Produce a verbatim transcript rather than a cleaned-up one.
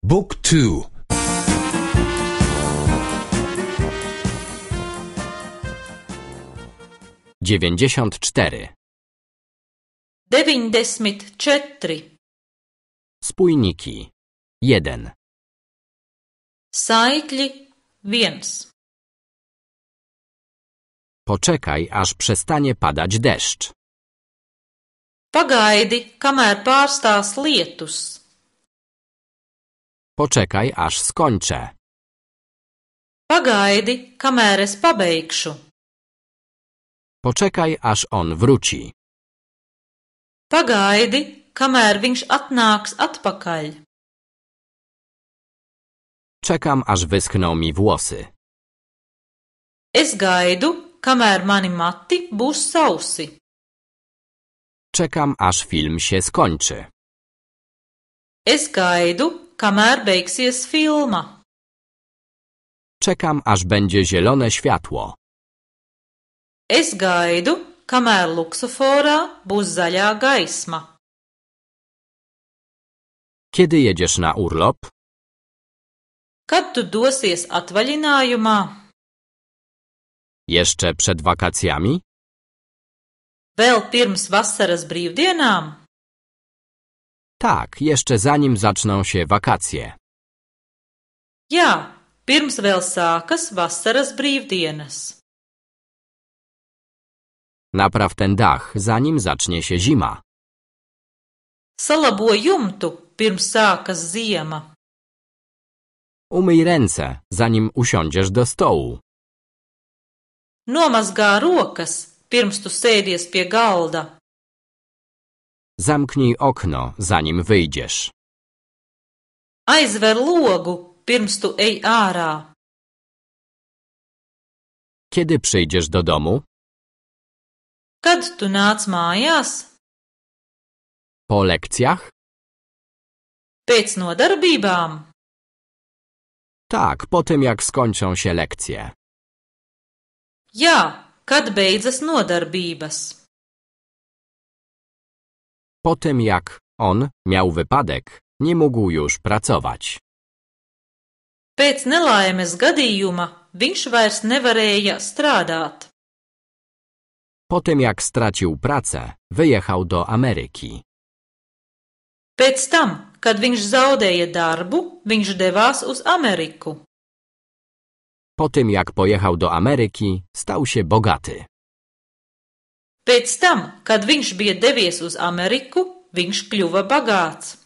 Book two. dziewięćdziesiąt cztery. Dewiņdesmit četri. Spójniki. jeden. Saikļi viens. Poczekaj, aż przestanie padać deszcz. Pagaidi, kamēr pārstās lietus. Poczekaj, aż skończę. Pagaidi, kamēr es pabeigšu. Poczekaj, aż on wróci. Pagaidi, kamēr viņš atnāks atpakaļ. Czekam, aż wyschną mi włosy. Es gaidu, kamēr mani mati būs sausi. Czekam, aż film się skończy. Es gaidu, kamēr beigsies filma. Czekam, aż będzie zielone światło. Es gaidu, kamēr luksuforā būs zaļā gaisma. Kiedy jedziesz na urlop? Kad tu dosies atvaļinājumā? Jeszcze przed wakacjami? Vēl pirms vasaras brīvdienām? Tak, jeszcze zanim zaczną się wakacje. Jā, pirms vēl sākas vasaras brīvdienas. Napraw ten dach, zanim zacznie się zima. Salabo jumtu, pirms sākas ziema. Umyj ręce, zanim usiądziesz do stołu. Nomazgā rokas, pirms tu sēdies pie galda. Zamknij okno, zanim wyjdziesz. Aizver logu, pirms tu ej ārā. Kiedy przyjdziesz do domu? Kad tu nāc mājās? Po lekcjach? Pēc nodarbībām? Tak, po tym jak skończą się lekcje. Jā, kad beidzas nodarbības. Po tym jak on miał wypadek, nie mógł już pracować. Pēc nelaimes gadījuma viņš vairs nevarēja strādāt. Po tym jak stracił pracę, wyjechał do Ameryki. Pēc tam, kad viņš zaudēja darbu, viņš devās uz Ameriku. Po tym jak pojechał do Ameryki, stał się bogaty. Pēc tam, kad viņš bija devies uz Ameriku, viņš kļuva bagāts.